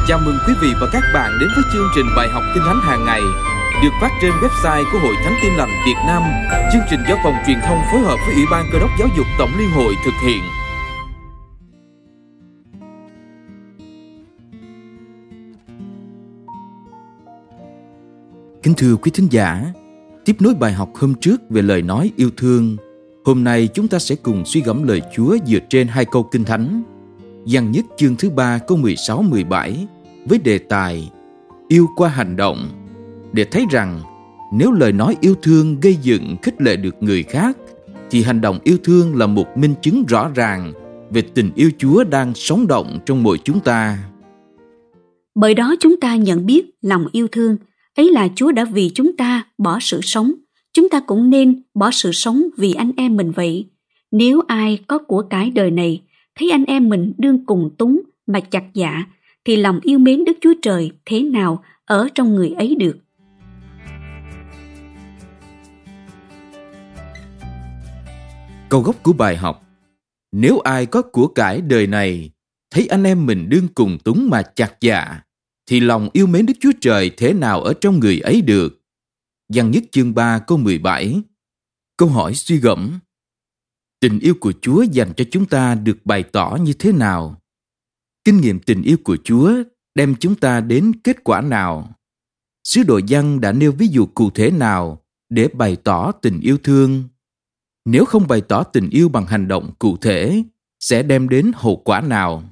Chào mừng quý vị và các bạn đến với chương trình bài học Kinh Thánh hàng ngày được phát trên website của Hội Thánh Tin Lành Việt Nam. Chương trình do Phòng Truyền thông phối hợp với Ủy ban Cơ đốc Giáo dục Tổng Liên hội thực hiện. Kính thưa quý thính giả, tiếp nối bài học hôm trước về lời nói yêu thương, hôm nay chúng ta sẽ cùng suy gẫm lời Chúa dựa trên hai câu Kinh Thánh. Giăng nhất chương thứ 3 câu 16-17 với đề tài yêu qua hành động, để thấy rằng nếu lời nói yêu thương gây dựng khích lệ được người khác, thì hành động yêu thương là một minh chứng rõ ràng về tình yêu Chúa đang sống động trong mỗi chúng ta. Bởi đó chúng ta nhận biết lòng yêu thương ấy là Chúa đã vì chúng ta bỏ sự sống. Chúng ta cũng nên bỏ sự sống vì anh em mình vậy. Nếu ai có của cải đời này thấy anh em mình đương cùng túng mà chặt dạ, thì lòng yêu mến Đức Chúa Trời thế nào ở trong người ấy được? Câu gốc của bài học: nếu ai có của cải đời này thấy anh em mình đương cùng túng mà chặt dạ, thì lòng yêu mến Đức Chúa Trời thế nào ở trong người ấy được? Giăng nhất chương 3 câu 17. Câu hỏi suy gẫm: tình yêu của Chúa dành cho chúng ta được bày tỏ như thế nào? Kinh nghiệm tình yêu của Chúa đem chúng ta đến kết quả nào? Sứ đồ Giăng đã nêu ví dụ cụ thể nào để bày tỏ tình yêu thương? Nếu không bày tỏ tình yêu bằng hành động cụ thể, sẽ đem đến hậu quả nào?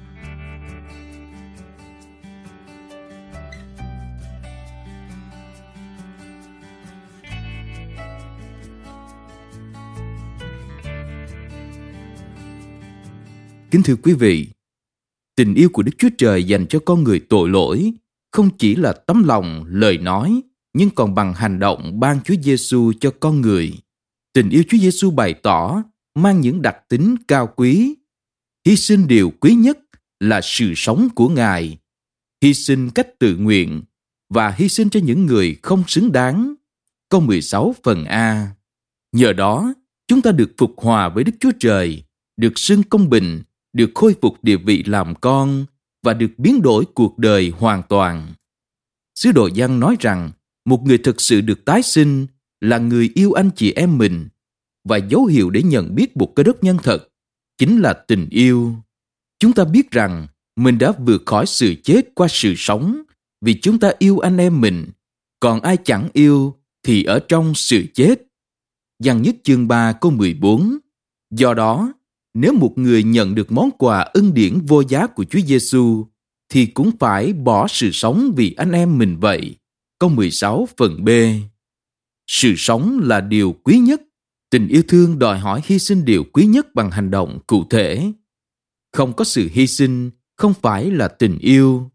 Kính thưa quý vị, tình yêu của Đức Chúa Trời dành cho con người tội lỗi không chỉ là tấm lòng, lời nói, nhưng còn bằng hành động ban Chúa Giêsu cho con người. Tình yêu Chúa Giêsu bày tỏ mang những đặc tính cao quý. Hy sinh điều quý nhất là sự sống của Ngài, hy sinh cách tự nguyện và hy sinh cho những người không xứng đáng. Câu 16 phần A. Nhờ đó, chúng ta được phục hòa với Đức Chúa Trời, được xưng công bình, được khôi phục địa vị làm con và được biến đổi cuộc đời hoàn toàn. Sứ đồ Giăng nói rằng một người thực sự được tái sinh là người yêu anh chị em mình, và dấu hiệu để nhận biết một Cơ đốc nhân thật chính là tình yêu. Chúng ta biết rằng mình đã vượt khỏi sự chết qua sự sống vì chúng ta yêu anh em mình, còn ai chẳng yêu thì ở trong sự chết. Giăng nhất chương 3 câu 14. Do đó, nếu một người nhận được món quà ân điển vô giá của Chúa Giêsu, thì cũng phải bỏ sự sống vì anh em mình vậy. Câu 16 phần B. Sự sống là điều quý nhất. Tình yêu thương đòi hỏi hy sinh điều quý nhất bằng hành động cụ thể. Không có sự hy sinh không phải là tình yêu.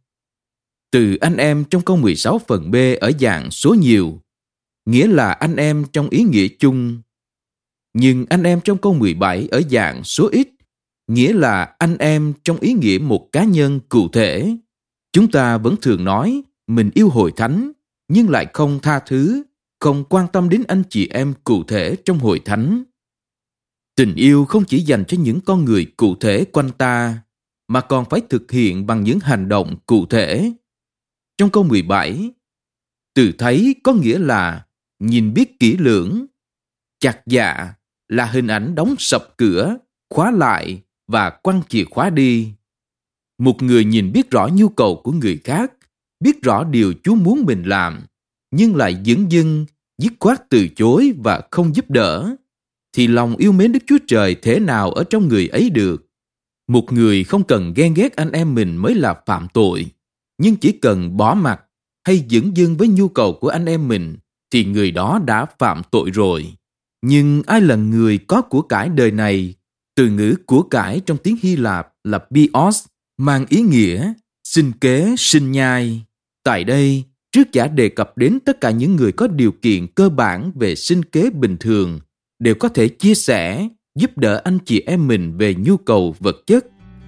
Từ anh em trong câu 16 phần B ở dạng số nhiều, nghĩa là anh em trong ý nghĩa chung. Nhưng anh em trong câu 17 ở dạng số ít, nghĩa là anh em trong ý nghĩa một cá nhân cụ thể. Chúng ta vẫn thường nói mình yêu hội thánh, nhưng lại không tha thứ, không quan tâm đến anh chị em cụ thể trong hội thánh. Tình yêu không chỉ dành cho những con người cụ thể quanh ta, mà còn phải thực hiện bằng những hành động cụ thể. Trong câu 17, từ thấy có nghĩa là nhìn biết kỹ lưỡng, chặt dạ là hình ảnh đóng sập cửa, khóa lại và quăng chìa khóa đi. Một người nhìn biết rõ nhu cầu của người khác, biết rõ điều Chúa muốn mình làm, nhưng lại dửng dưng, dứt khoát từ chối và không giúp đỡ, thì lòng yêu mến Đức Chúa Trời thế nào ở trong người ấy được? Một người không cần ghen ghét anh em mình mới là phạm tội, nhưng chỉ cần bỏ mặc hay dửng dưng với nhu cầu của anh em mình, thì người đó đã phạm tội rồi. Nhưng ai là người có của cải đời này? Từ ngữ của cải trong tiếng Hy Lạp là bios, mang ý nghĩa sinh kế, sinh nhai. Tại đây, trước giả đề cập đến tất cả những người có điều kiện cơ bản về sinh kế bình thường, đều có thể chia sẻ, giúp đỡ anh chị em mình về nhu cầu vật chất.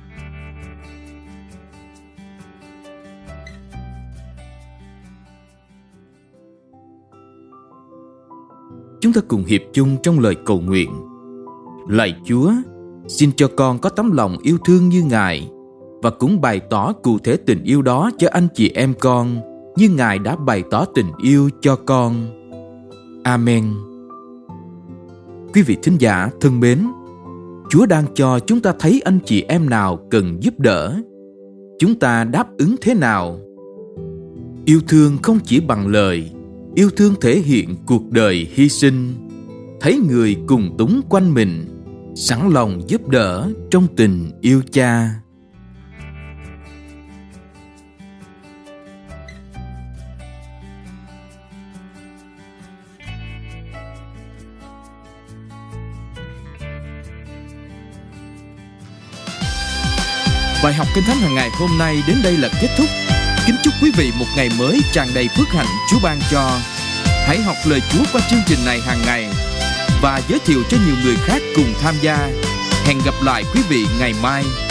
Chúng ta cùng hiệp chung trong lời cầu nguyện. Lạy Chúa, xin cho con có tấm lòng yêu thương như Ngài, và cũng bày tỏ cụ thể tình yêu đó cho anh chị em con như Ngài đã bày tỏ tình yêu cho con. Amen. Quý vị thính giả thân mến, Chúa đang cho chúng ta thấy anh chị em nào cần giúp đỡ. Chúng ta đáp ứng thế nào? Yêu thương không chỉ bằng lời, yêu thương thể hiện cuộc đời hy sinh, thấy người cùng túng quanh mình, sẵn lòng giúp đỡ trong tình yêu Cha. Bài học Kinh Thánh hàng ngày hôm nay đến đây là kết thúc. Kính chúc quý vị một ngày mới tràn đầy phước hạnh Chúa ban cho. Hãy học lời Chúa qua chương trình này hàng ngày và giới thiệu cho nhiều người khác cùng tham gia. Hẹn gặp lại quý vị ngày mai.